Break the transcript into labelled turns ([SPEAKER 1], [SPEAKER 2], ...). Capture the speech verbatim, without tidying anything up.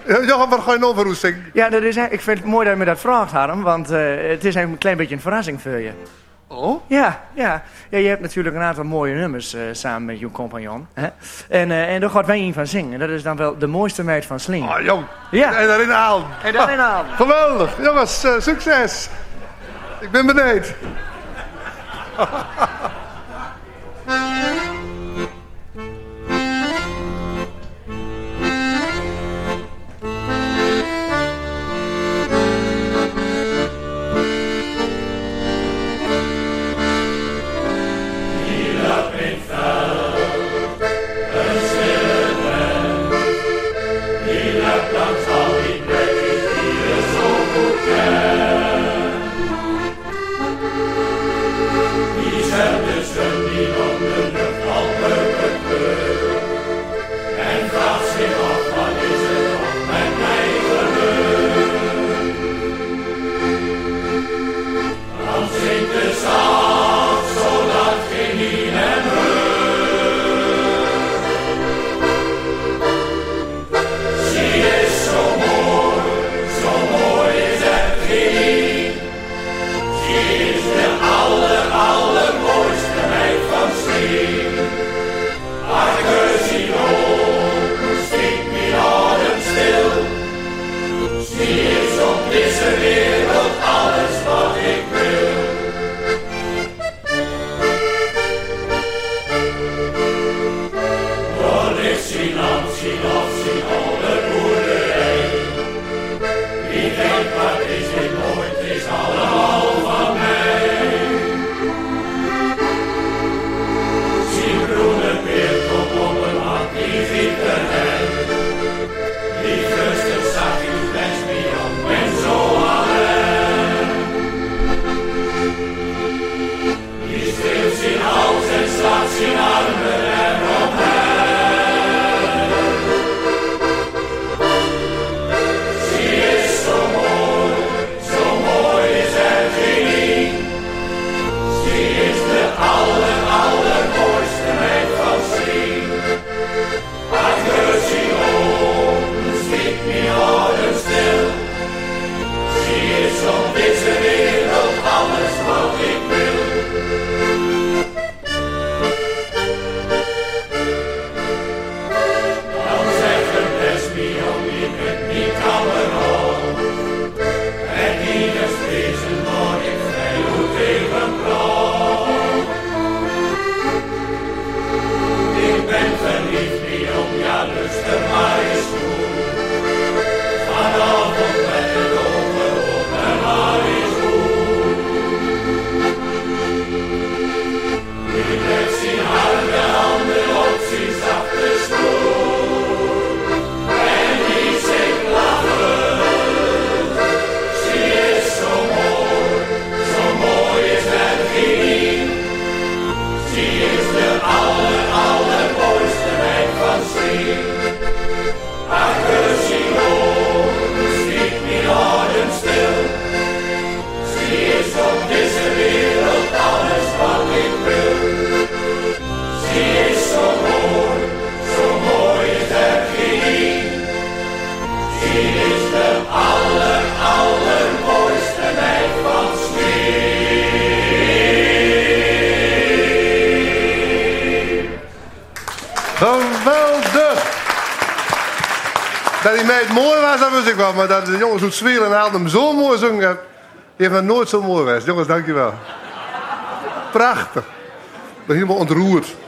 [SPEAKER 1] Jochem, wat ga je nou voor ons zingen?
[SPEAKER 2] Ja, dat is, ik vind het mooi dat je me dat vraagt, Harm. Want uh, het is eigenlijk een klein beetje een verrassing voor je.
[SPEAKER 1] Oh?
[SPEAKER 2] Ja, ja. ja je hebt natuurlijk een aantal mooie nummers uh, samen met je compagnon. Hè? En, uh, en daar gaat wij een van zingen. Dat is dan wel de mooiste meid van Sling.
[SPEAKER 1] Oh, jong.
[SPEAKER 2] Ja.
[SPEAKER 1] En daarin aan.
[SPEAKER 2] En daarin aan.
[SPEAKER 1] Geweldig. Jongens, uh, succes. Ik ben benieuwd. Dat die meid mooi was, dat wist ik wel. Maar dat de jongens uit Zwielen en hem zo mooi zingen, die heeft nooit zo mooi geweest. Jongens, dankjewel. Prachtig. Ik ben helemaal ontroerd.